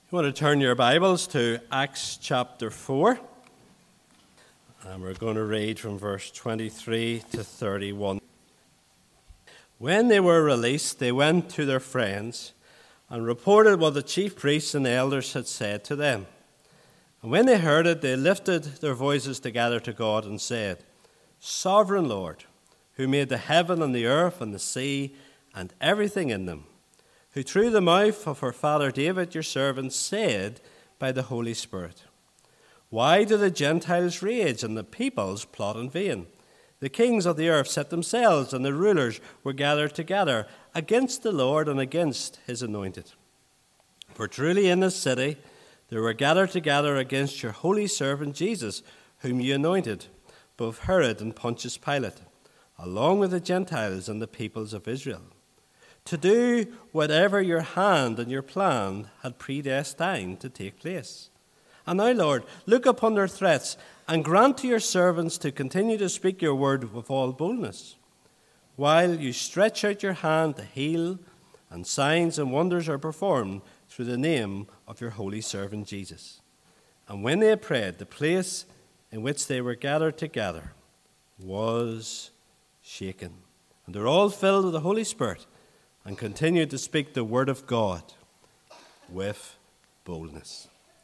You want to turn your Bibles to Acts chapter 4, and we're going to read from verse 23 to 31. When they were released, they went to their friends and reported what the chief priests and elders had said to them. And when they heard it, they lifted their voices together to God and said, "Sovereign Lord, who made the heaven and the earth and the sea and everything in them, who through the mouth of our father David, your servant, said by the Holy Spirit, why do the Gentiles rage and the peoples plot in vain? The kings of the earth set themselves, and the rulers were gathered together against the Lord and against his anointed. For truly in this city they were gathered together against your holy servant Jesus, whom you anointed, both Herod and Pontius Pilate, along with the Gentiles and the peoples of Israel, to do whatever your hand and your plan had predestined to take place. And now, Lord, look upon their threats and grant to your servants to continue to speak your word with all boldness, while you stretch out your hand to heal, and signs and wonders are performed through the name of your holy servant Jesus." And when they had prayed, the place in which they were gathered together was shaken. And they were all filled with the Holy Spirit and continued to speak the word of God with boldness.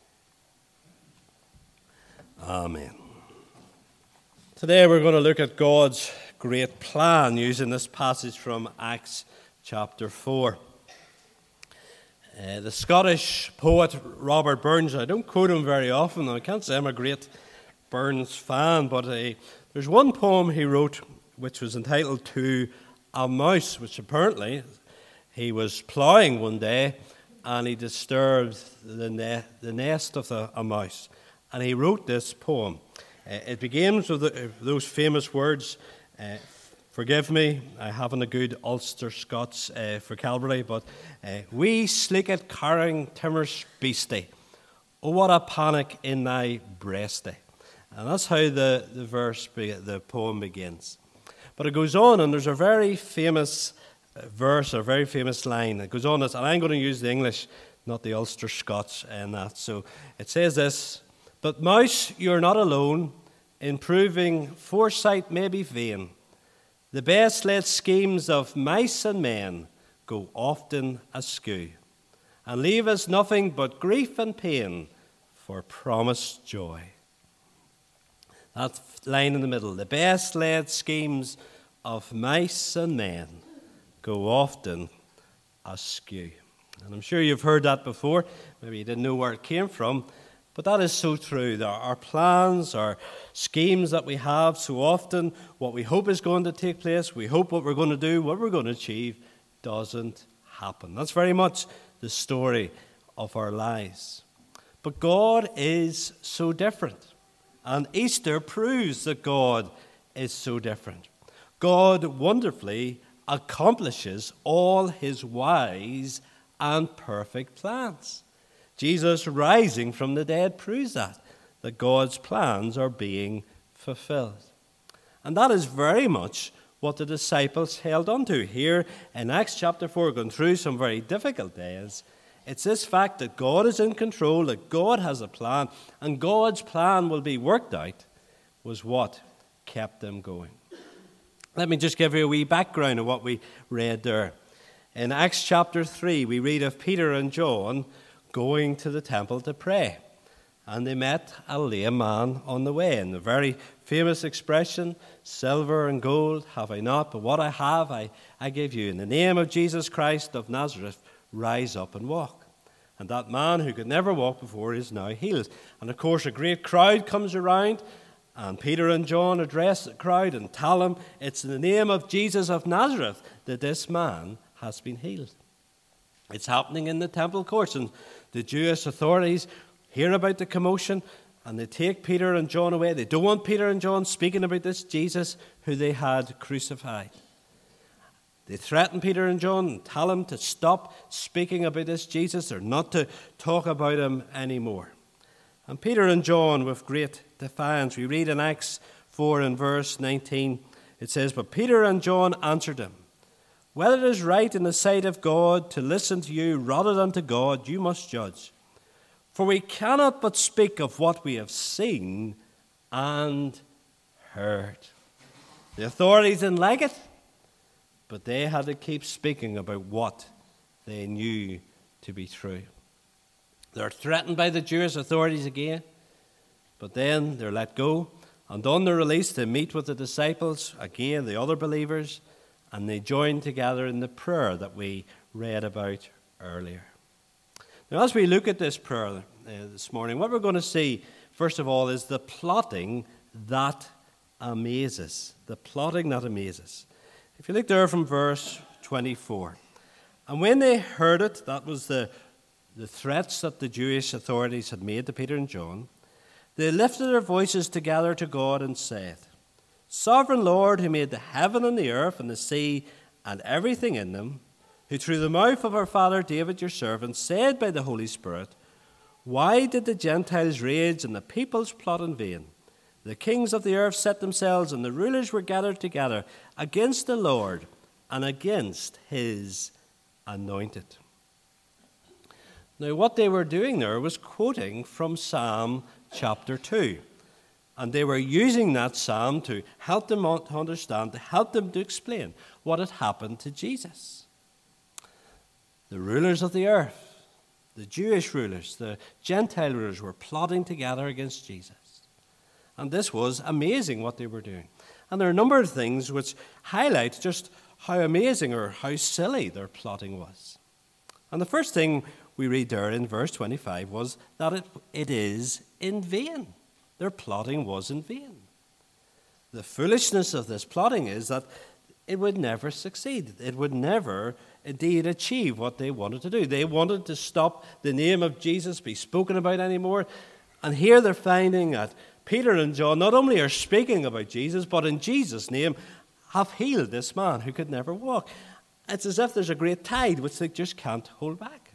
Amen. Today we're going to look at God's great plan using this passage from Acts chapter 4. The Scottish poet Robert Burns, I don't quote him very often, I can't say I'm a great Burns fan, but there's one poem he wrote which was entitled "To a Mouse," which apparently he was ploughing one day and he disturbed the nest of a mouse. And he wrote this poem. It begins with those famous words, "Forgive me, I haven't a good Ulster Scots for Calvary, but we sleekit carring timmer's beastie. Oh, what a panic in thy breastie." And that's how the poem begins. But it goes on, and there's a very famous verse, a very famous line. It goes on, and I'm going to use the English, not the Ulster Scots and that. So it says this: "But mouse, you're not alone. In proving foresight may be vain. The best laid schemes of mice and men go often askew, and leave us nothing but grief and pain for promised joy." That line in the middle: the best laid schemes of mice and men go often askew. And I'm sure you've heard that before. Maybe you didn't know where it came from, but that is so true. Our plans, our schemes that we have, so often what we hope is going to take place, we hope what we're going to do, what we're going to achieve, doesn't happen. That's very much the story of our lives. But God is so different. And Easter proves that God is so different. God wonderfully accomplishes all his wise and perfect plans. Jesus rising from the dead proves that God's plans are being fulfilled. And that is very much what the disciples held on to. Here in Acts chapter 4, going through some very difficult days, it's this fact that God is in control, that God has a plan, and God's plan will be worked out, was what kept them going. Let me just give you a wee background of what we read there. In Acts chapter 3, we read of Peter and John going to the temple to pray. And they met a lame man on the way. And the very famous expression, "Silver and gold have I not, but what I have I give you. In the name of Jesus Christ of Nazareth, rise up and walk." And that man who could never walk before is now healed. And of course a great crowd comes around, and Peter and John address the crowd and tell them it's in the name of Jesus of Nazareth that this man has been healed. It's happening in the temple courts, and the Jewish authorities hear about the commotion, and they take Peter and John away. They don't want Peter and John speaking about this Jesus who they had crucified. They threaten Peter and John and tell them to stop speaking about this Jesus, or not to talk about him anymore. And Peter and John, with great defiance, we read in Acts 4 and verse 19, it says, "But Peter and John answered him, whether it is right in the sight of God to listen to you rather than to God, you must judge. For we cannot but speak of what we have seen and heard. The authorities didn't like it, but they had to keep speaking about what they knew to be true. They're threatened by the Jewish authorities again, but then they're let go, and on their release they meet with the disciples, again the other believers, and they join together in the prayer that we read about earlier. Now, as we look at this prayer this morning, what we're going to see, first of all, is the plotting that amazes. The plotting that amazes. If you look there from verse 24. And when they heard it, that was the threats that the Jewish authorities had made to Peter and John, they lifted their voices together to God and said, Sovereign Lord, who made the heaven and the earth and the sea and everything in them, who through the mouth of our father David your servant said by the Holy Spirit, Why did the Gentiles rage and the peoples plot in vain? The kings of the earth set themselves and the rulers were gathered together against the Lord and against his anointed. Now, what they were doing there was quoting from Psalm chapter 2. And they were using that psalm to help them to understand, to help them to explain what had happened to Jesus. The rulers of the earth, the Jewish rulers, the Gentile rulers were plotting together against Jesus. And this was amazing what they were doing. And there are a number of things which highlight just how amazing or how silly their plotting was. And the first thing we read there in verse 25 was that it is in vain. Their plotting was in vain. The foolishness of this plotting is that it would never succeed. It would never indeed achieve what they wanted to do. They wanted to stop the name of Jesus be spoken about anymore. And here they're finding that Peter and John not only are speaking about Jesus, but in Jesus' name have healed this man who could never walk. It's as if there's a great tide which they just can't hold back.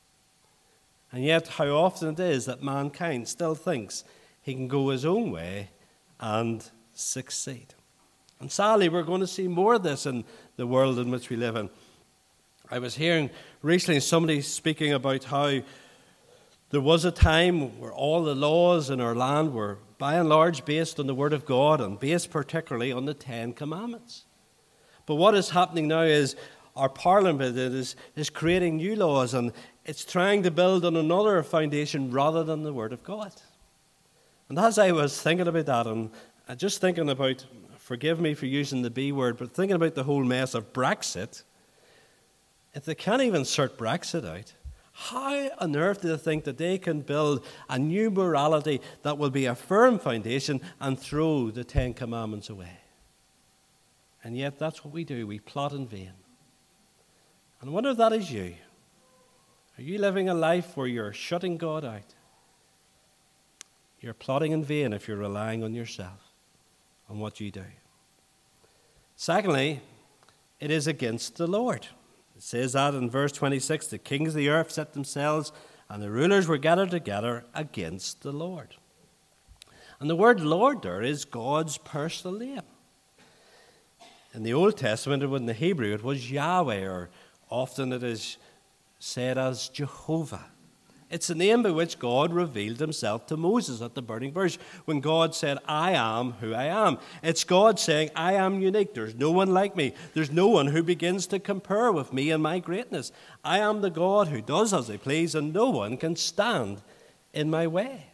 And yet how often it is that mankind still thinks he can go his own way and succeed. And sadly, we're going to see more of this in the world in which we live in. I was hearing recently somebody speaking about how there was a time where all the laws in our land were by and large based on the Word of God and based particularly on the Ten Commandments. But what is happening now is our Parliament is creating new laws, and it's trying to build on another foundation rather than the Word of God. And as I was thinking about that, and just thinking about, forgive me for using the B word, but thinking about the whole mess of Brexit, if they can't even sort Brexit out, how on earth do they think that they can build a new morality that will be a firm foundation and throw the Ten Commandments away? And yet that's what we do. We plot in vain. And I wonder if that is you. Are you living a life where you're shutting God out? You're plotting in vain if you're relying on yourself, on what you do. Secondly, it is against the Lord. It says that in verse 26, the kings of the earth set themselves and the rulers were gathered together against the Lord. And the word Lord there is God's personal name. In the Old Testament, in the Hebrew, it was Yahweh, or often it is said as Jehovah. It's the name by which God revealed himself to Moses at the burning bush when God said, I am who I am. It's God saying, I am unique. There's no one like me. There's no one who begins to compare with me in my greatness. I am the God who does as I please, and no one can stand in my way.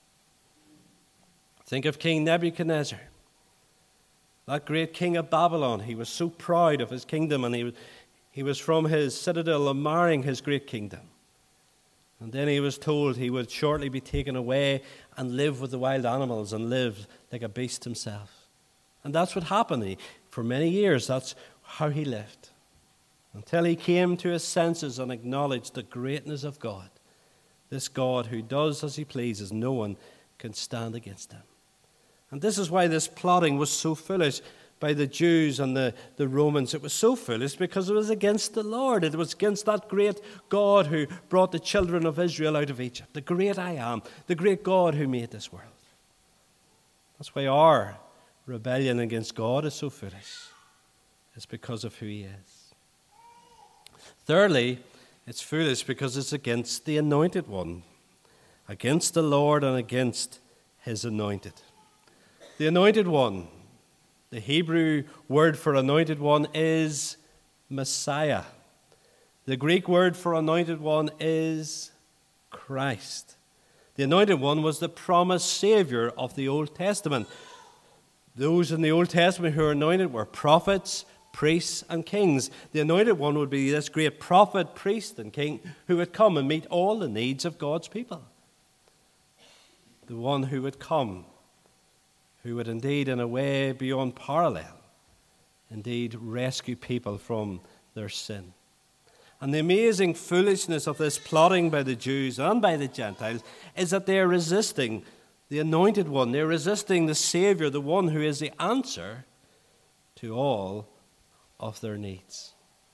Think of King Nebuchadnezzar, that great king of Babylon. He was so proud of his kingdom, and he was from his citadel admiring his great kingdom. And then he was told he would shortly be taken away and live with the wild animals and live like a beast himself. And that's what happened. For many years, that's how he lived. Until he came to his senses and acknowledged the greatness of God. This God who does as he pleases, no one can stand against him. And this is why this plotting was so foolish by the Jews and the Romans. It was so foolish because it was against the Lord. It was against that great God who brought the children of Israel out of Egypt. The great I am, the great God who made this world. That's why our rebellion against God is so foolish. It's because of who he is. Thirdly, it's foolish because it's against the anointed one. against the Lord and against his anointed. The anointed one, the Hebrew word for anointed one is Messiah. The Greek word for anointed one is Christ. The anointed one was the promised Savior of the Old Testament. Those in the Old Testament who were anointed were prophets, priests, and kings. The anointed one would be this great prophet, priest, and king who would come and meet all the needs of God's people. The one who would come, who would indeed, in a way beyond parallel, indeed rescue people from their sin. And the amazing foolishness of this plotting by the Jews and by the Gentiles is that they are resisting the anointed one. They're resisting the Savior, the one who is the answer to all of their needs.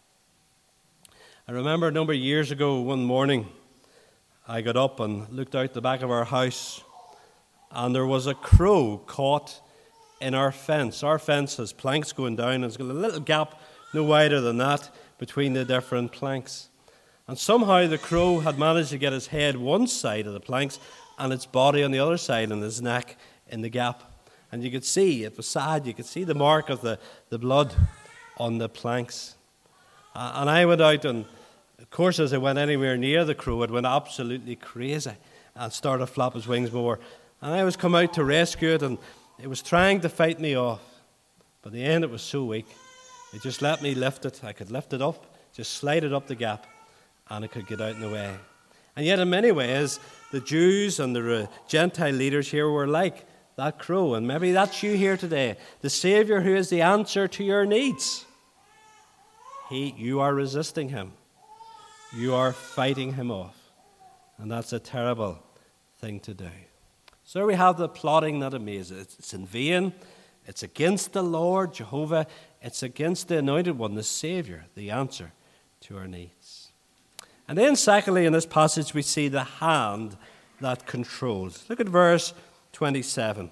I remember a number of years ago, one morning, I got up and looked out the back of our house, and there was a crow caught in our fence. Our fence has planks going down, and it's got a little gap no wider than that between the different planks. And somehow the crow had managed to get his head one side of the planks and its body on the other side and his neck in the gap. And you could see, it was sad, you could see the mark of the blood on the planks. And I went out, and of course as I went anywhere near the crow, it went absolutely crazy and started to flap its wings more. And I was come out to rescue it, and it was trying to fight me off. But in the end it was so weak, it just let me lift it. I could lift it up, just slide it up the gap, and it could get out in the way. And yet in many ways, the Jews and the Gentile leaders here were like that crow. And maybe that's you here today. The Savior who is the answer to your needs. You are resisting him. You are fighting him off. And that's a terrible thing to do. So we have the plotting that amazes. It's in vain. It's against the Lord, Jehovah. It's against the anointed one, the Savior, the answer to our needs. And then secondly, in this passage, we see the hand that controls. Look at verse 27.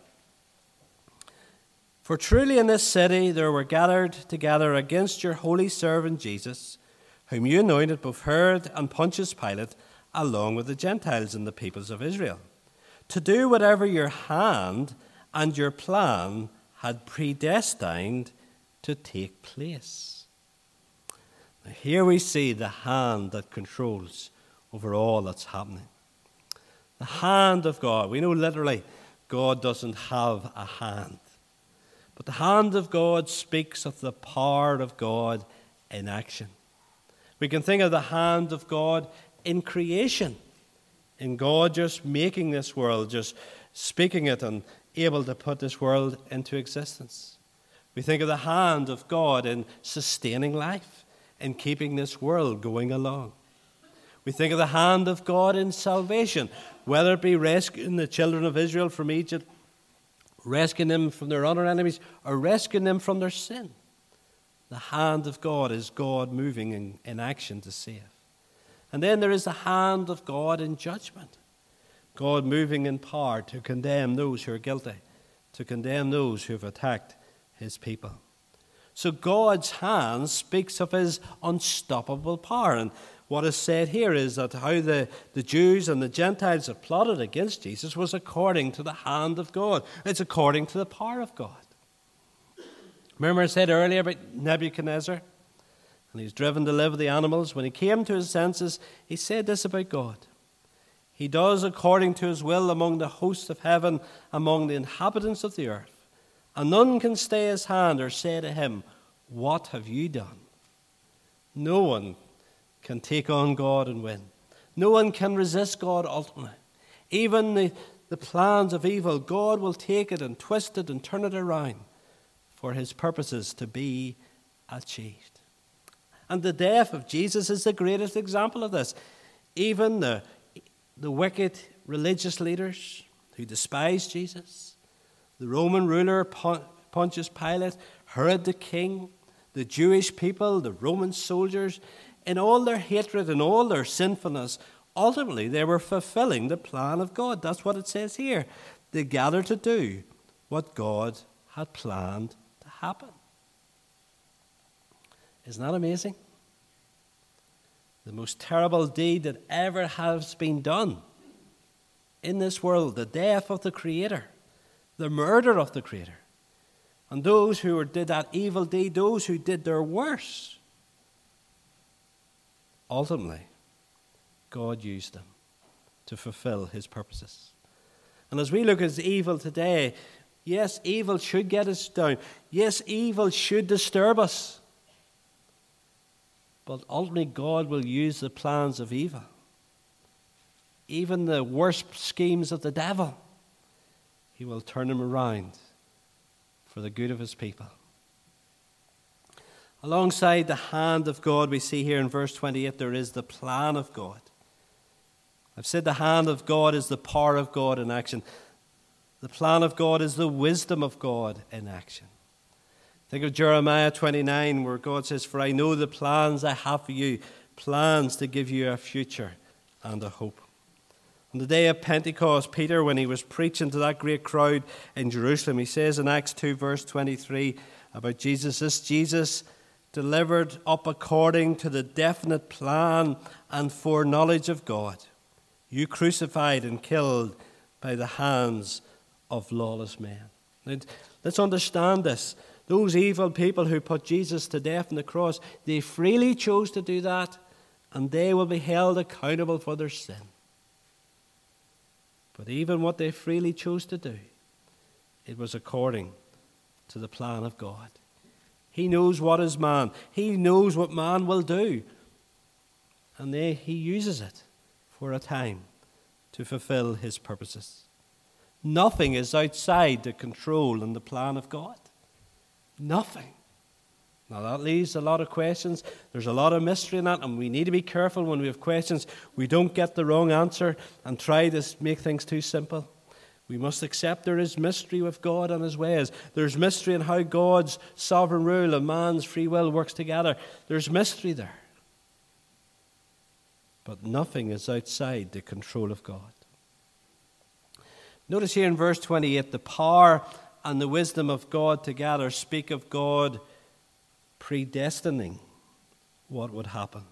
For truly in this city there were gathered together against your holy servant Jesus, whom you anointed, both Herod and Pontius Pilate, along with the Gentiles and the peoples of Israel, to do whatever your hand and your plan had predestined to take place. Now here we see the hand that controls over all that's happening. The hand of God. We know literally God doesn't have a hand. But the hand of God speaks of the power of God in action. We can think of the hand of God in creation, in God just making this world, just speaking it and able to put this world into existence. We think of the hand of God in sustaining life, in keeping this world going along. We think of the hand of God in salvation, whether it be rescuing the children of Israel from Egypt, rescuing them from their utter enemies, or rescuing them from their sin. The hand of God is God moving in action to save. And then there is the hand of God in judgment. God moving in power to condemn those who are guilty, to condemn those who have attacked his people. So God's hand speaks of his unstoppable power. And what is said here is that how the Jews and the Gentiles have plotted against Jesus was according to the hand of God. It's according to the power of God. Remember I said earlier about Nebuchadnezzar? And he's driven to live with the animals. When he came to his senses, he said this about God. He does according to his will among the hosts of heaven, among the inhabitants of the earth. And none can stay his hand or say to him, what have you done? No one can take on God and win. No one can resist God ultimately. Even the plans of evil, God will take it and twist it and turn it around for his purposes to be achieved. And the death of Jesus is the greatest example of this. Even the wicked religious leaders who despised Jesus, the Roman ruler Pontius Pilate, Herod the king, the Jewish people, the Roman soldiers, in all their hatred and all their sinfulness, ultimately they were fulfilling the plan of God. That's what it says here. They gathered to do what God had planned to happen. Isn't that amazing? The most terrible deed that ever has been done in this world, the death of the Creator, the murder of the Creator. And those who did that evil deed, those who did their worst, ultimately, God used them to fulfill his purposes. And as we look at evil today, yes, evil should get us down. Yes, evil should disturb us. But ultimately, God will use the plans of evil, even the worst schemes of the devil. He will turn them around for the good of his people. Alongside the hand of God, we see here in verse 28, there is the plan of God. I've said the hand of God is the power of God in action. The plan of God is the wisdom of God in action. Think of Jeremiah 29, where God says, "For I know the plans I have for you, plans to give you a future and a hope." On the day of Pentecost, Peter, when he was preaching to that great crowd in Jerusalem, he says in Acts 2, verse 23, about Jesus, "This Jesus delivered up according to the definite plan and foreknowledge of God, you crucified and killed by the hands of lawless men." Now, let's understand this. Those evil people who put Jesus to death on the cross, they freely chose to do that, and they will be held accountable for their sin. But even what they freely chose to do, it was according to the plan of God. He knows what is man. He knows what man will do. And he uses it for a time to fulfill his purposes. Nothing is outside the control and the plan of God. Nothing. Now that leaves a lot of questions. There's a lot of mystery in that, and we need to be careful when we have questions. We don't get the wrong answer and try to make things too simple. We must accept there is mystery with God and his ways. There's mystery in how God's sovereign rule and man's free will works together. There's mystery there. But nothing is outside the control of God. Notice here in verse 28, the power and the wisdom of God together speak of God predestining what would happen.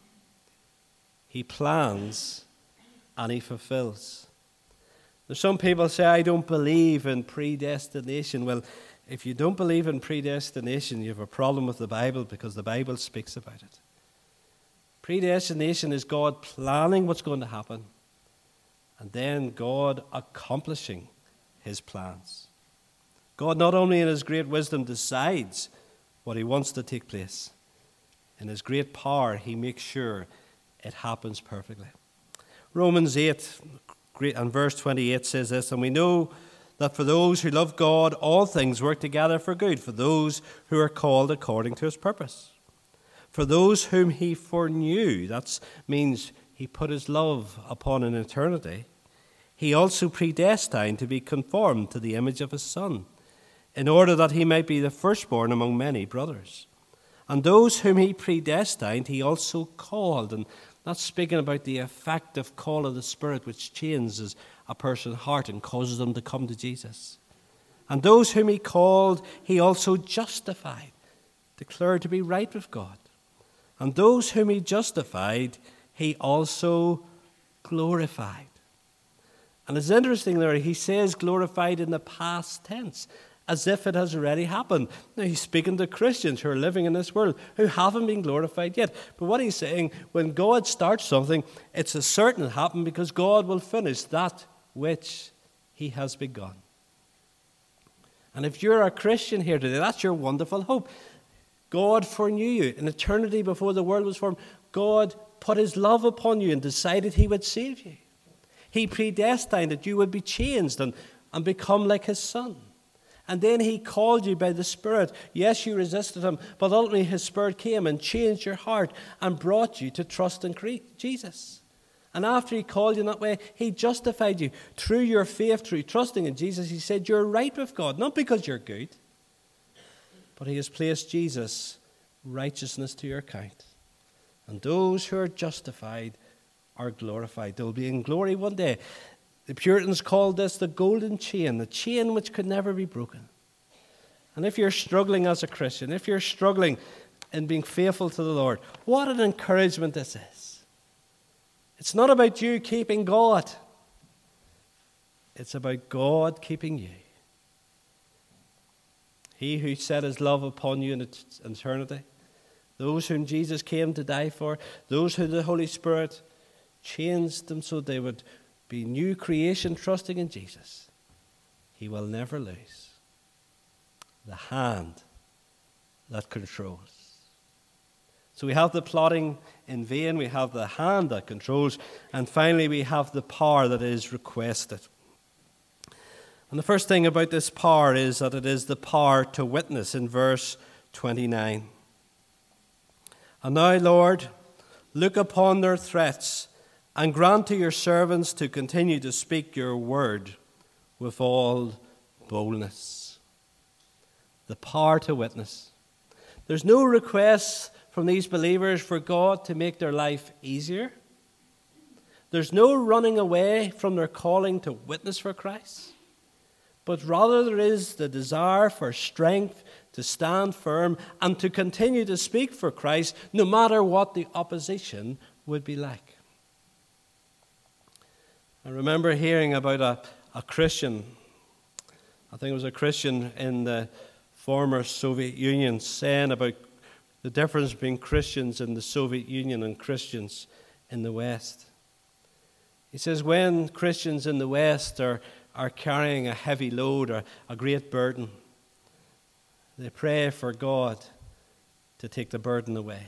He plans and he fulfills. There's some people say, "I don't believe in predestination." Well, if you don't believe in predestination, you have a problem with the Bible, because the Bible speaks about it. Predestination is God planning what's going to happen, and then God accomplishing his plans. God not only in his great wisdom decides what he wants to take place, in his great power he makes sure it happens perfectly. Romans 8 and verse 28 says this, "And we know that for those who love God, all things work together for good, for those who are called according to his purpose. For those whom he foreknew," that means he put his love upon an eternity, "he also predestined to be conformed to the image of his Son, in order that he might be the firstborn among many brothers. And those whom he predestined, he also called." And that's speaking about the effective call of the Spirit, which changes a person's heart and causes them to come to Jesus. "And those whom he called, he also justified," declared to be right with God. "And those whom he justified, he also glorified." And it's interesting there, he says glorified in the past tense, as if it has already happened. Now, he's speaking to Christians who are living in this world who haven't been glorified yet. But what he's saying, when God starts something, it's a certain to happen, because God will finish that which he has begun. And if you're a Christian here today, that's your wonderful hope. God foreknew you. In eternity before the world was formed, God put his love upon you and decided he would save you. He predestined that you would be changed and become like his Son. And then he called you by the Spirit. Yes, you resisted him, but ultimately his Spirit came and changed your heart and brought you to trust in Jesus. And after he called you in that way, he justified you through your faith, through trusting in Jesus. He said you're right with God, not because you're good, but he has placed Jesus' righteousness to your account. And those who are justified are glorified. They'll be in glory one day. The Puritans called this the golden chain, the chain which could never be broken. And if you're struggling as a Christian, if you're struggling in being faithful to the Lord, what an encouragement this is. It's not about you keeping God. It's about God keeping you. He who set his love upon you in eternity, those whom Jesus came to die for, those who the Holy Spirit changed them so they would be new creation trusting in Jesus, he will never lose the hand that controls. So we have the plotting in vain, we have the hand that controls, and finally we have the power that is requested. And the first thing about this power is that it is the power to witness in verse 29. And now, Lord, look upon their threats and grant to your servants to continue to speak your word with all boldness. The power to witness. There's no request from these believers for God to make their life easier. There's no running away from their calling to witness for Christ. But rather there is the desire for strength to stand firm and to continue to speak for Christ no matter what the opposition would be like. I remember hearing about a Christian, I think it was a Christian in the former Soviet Union, saying about the difference between Christians in the Soviet Union and Christians in the West. He says when Christians in the West are carrying a heavy load or a great burden, they pray for God to take the burden away.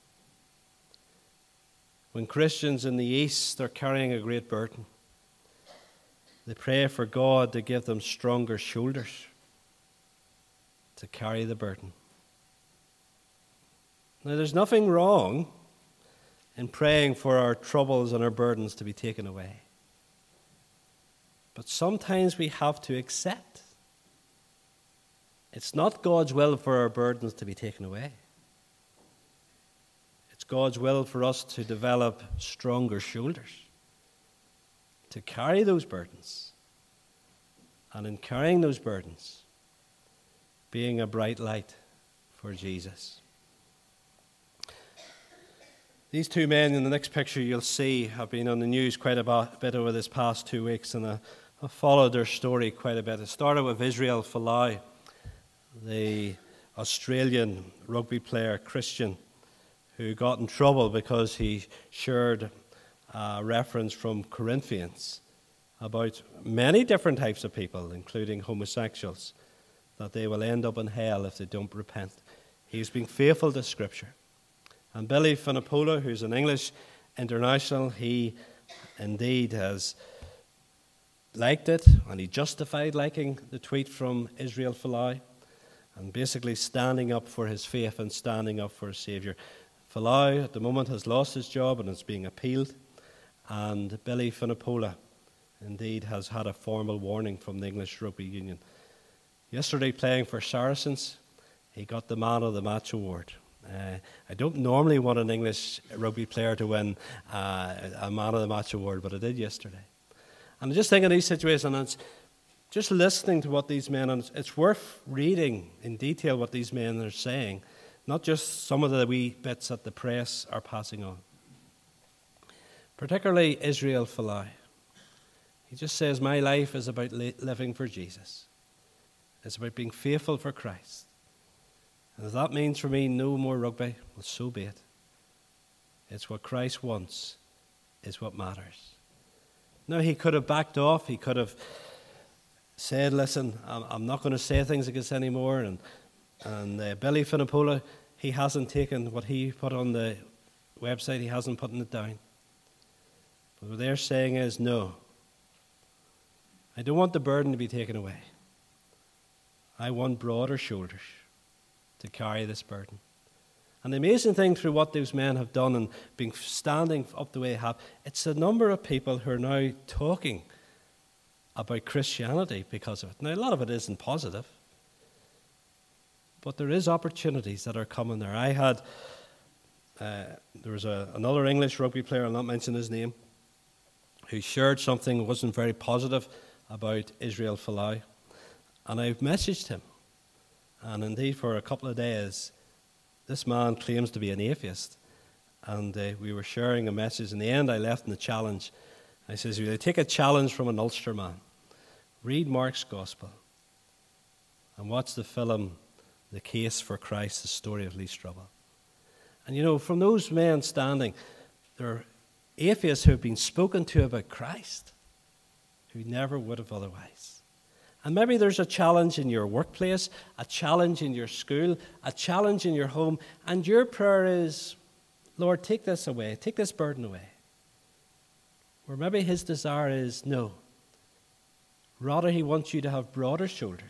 When Christians in the East are carrying a great burden, they pray for God to give them stronger shoulders to carry the burden. Now, there's nothing wrong in praying for our troubles and our burdens to be taken away. But sometimes we have to accept it's not God's will for our burdens to be taken away. It's God's will for us to develop stronger shoulders to carry those burdens. And in carrying those burdens, being a bright light for Jesus. These two men in the next picture you'll see have been on the news quite a bit over this past 2 weeks, and I've followed their story quite a bit. It started with Israel Folau, the Australian rugby player, Christian, who got in trouble because he shared a reference from Corinthians about many different types of people, including homosexuals, that they will end up in hell if they don't repent. He's been faithful to Scripture. And Billy Vunipola, who's an English international, he indeed has liked it, and he justified liking the tweet from Israel Folau, and basically standing up for his faith and standing up for his Saviour. Folau at the moment has lost his job and it's being appealed, and Billy Vunipola indeed has had a formal warning from the English Rugby Union. Yesterday, playing for Saracens, he got the Man of the Match award. I don't normally want an English rugby player to win a Man of the Match award, but I did yesterday. And I just think in these situations, and it's just listening to what these men, and it's worth reading in detail what these men are saying, not just some of the wee bits that the press are passing on. Particularly Israel Folau. He just says, my life is about living for Jesus. It's about being faithful for Christ. And if that means for me no more rugby, well, so be it. It's what Christ wants is what matters. Now, he could have backed off. He could have said, listen, I'm not going to say things like this anymore. And Billy Vunipola, he hasn't taken what he put on the website. He hasn't put it down. But what they're saying is, no, I don't want the burden to be taken away. I want broader shoulders to carry this burden. And the amazing thing through what those men have done and being standing up the way they have, it's a number of people who are now talking about Christianity because of it. Now, a lot of it isn't positive, but there is opportunities that are coming there. I had, there was another English rugby player, I'll not mention his name, who shared something that wasn't very positive about Israel Folau. And I've messaged him. And indeed, for a couple of days, this man claims to be an atheist. And we were sharing a message. In the end, I left him the challenge. I says, will you take a challenge from an Ulster man? read Mark's Gospel, and watch the film, The Case for Christ, the story of Lee Strobel. And from those men standing, there are atheists who have been spoken to about Christ who never would have otherwise. And maybe there's a challenge in your workplace, a challenge in your school, a challenge in your home, and your prayer is, Lord, take this away, take this burden away. Or maybe his desire is, no. Rather, he wants you to have broader shoulders,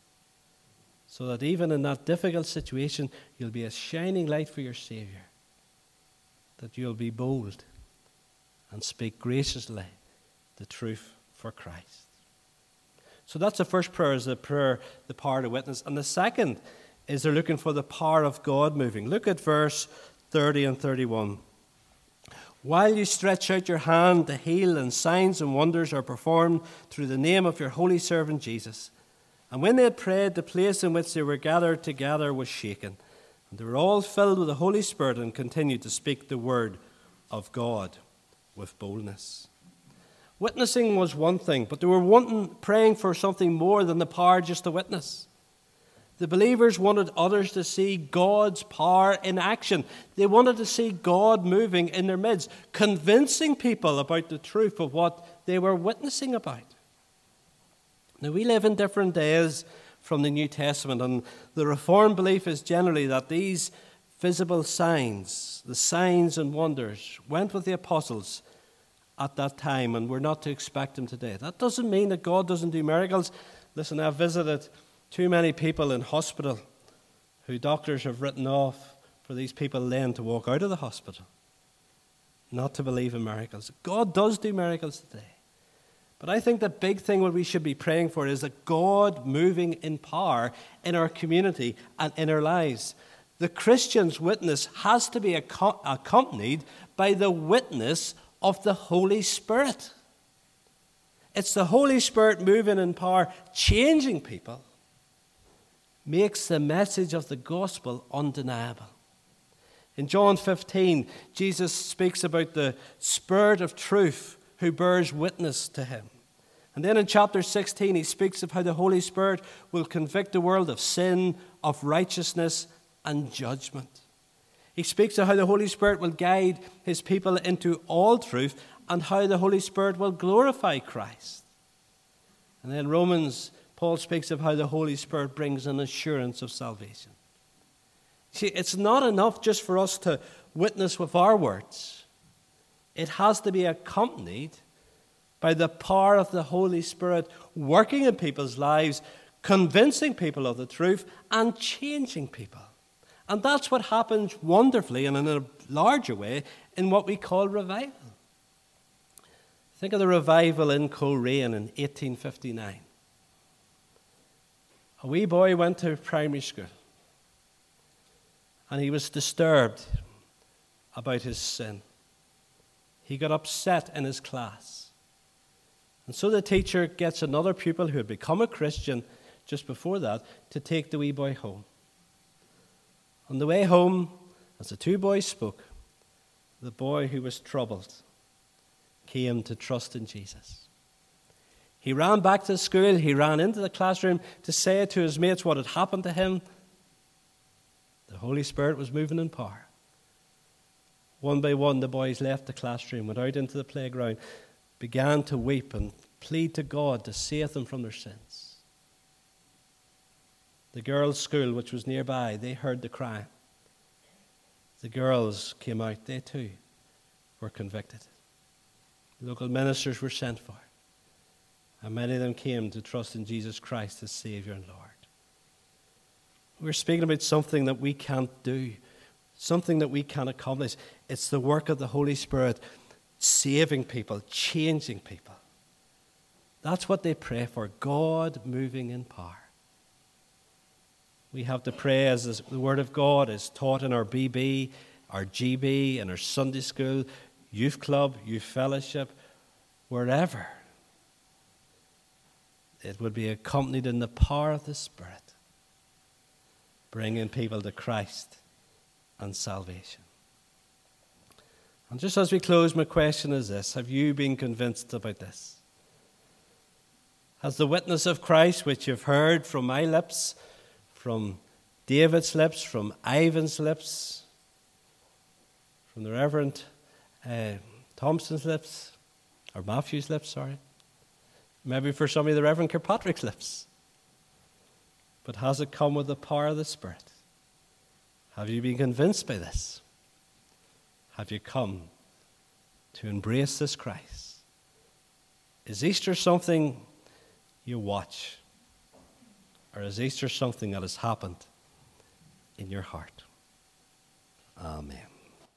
so that even in that difficult situation, you'll be a shining light for your Savior, that you'll be bold and speak graciously the truth for Christ. So that's the first prayer, is the power to witness. And the second is they're looking for the power of God moving. Look at verse 30 and 31. While you stretch out your hand to heal, and signs and wonders are performed through the name of your holy servant Jesus. And when they had prayed, the place in which they were gathered together was shaken. And they were all filled with the Holy Spirit and continued to speak the word of God with boldness. Witnessing was one thing, but they were praying for something more than the power just to witness. The believers wanted others to see God's power in action. They wanted to see God moving in their midst, convincing people about the truth of what they were witnessing about. Now, we live in different days from the New Testament, and the Reformed belief is generally that these visible signs, the signs and wonders, went with the apostles at that time, and we're not to expect them today. That doesn't mean that God doesn't do miracles. Listen, I've visited too many people in hospital who doctors have written off for these people then to walk out of the hospital, not to believe in miracles. God does do miracles today. But I think the big thing what we should be praying for is that God moving in power in our community and in our lives. The Christian's witness has to be accompanied by the witness of the Holy Spirit. It's the Holy Spirit moving in power, changing people, makes the message of the gospel undeniable. In John 15, Jesus speaks about the Spirit of truth who bears witness to him. And then in chapter 16, he speaks of how the Holy Spirit will convict the world of sin, of righteousness, and judgment. He speaks of how the Holy Spirit will guide his people into all truth, and how the Holy Spirit will glorify Christ. And then Romans, Paul speaks of how the Holy Spirit brings an assurance of salvation. See, it's not enough just for us to witness with our words. It has to be accompanied by the power of the Holy Spirit working in people's lives, convincing people of the truth, and changing people. And that's what happens wonderfully and in a larger way in what we call revival. Think of the revival in Coleraine in 1859. A wee boy went to primary school, and he was disturbed about his sin. He got upset in his class. And so the teacher gets another pupil who had become a Christian just before that to take the wee boy home. On the way home, as the two boys spoke, the boy who was troubled came to trust in Jesus. He ran back to school. He ran into the classroom to say to his mates what had happened to him. The Holy Spirit was moving in power. One by one, the boys left the classroom, went out into the playground, began to weep and plead to God to save them from their sins. The girls' school, which was nearby, they heard the cry. The girls came out. They too were convicted. Local ministers were sent for, and many of them came to trust in Jesus Christ as Savior and Lord. We're speaking about something that we can't do, something that we can't accomplish. It's the work of the Holy Spirit saving people, changing people. That's what they pray for, God moving in power. We have to pray as the Word of God is taught in our BB, our GB, in our Sunday school, youth club, youth fellowship, wherever. It would be accompanied in the power of the Spirit, bringing people to Christ and salvation. And just as we close, my question is this: have you been convinced about this? Has the witness of Christ, which you've heard from my lips, from David's lips, from Ivan's lips, from the Reverend Thompson's lips, or Matthew's lips, sorry. Maybe for some of the Reverend Kirkpatrick's lips. But has it come with the power of the Spirit? Have you been convinced by this? Have you come to embrace this Christ? Is Easter something you watch? Or is Easter something that has happened in your heart? Amen.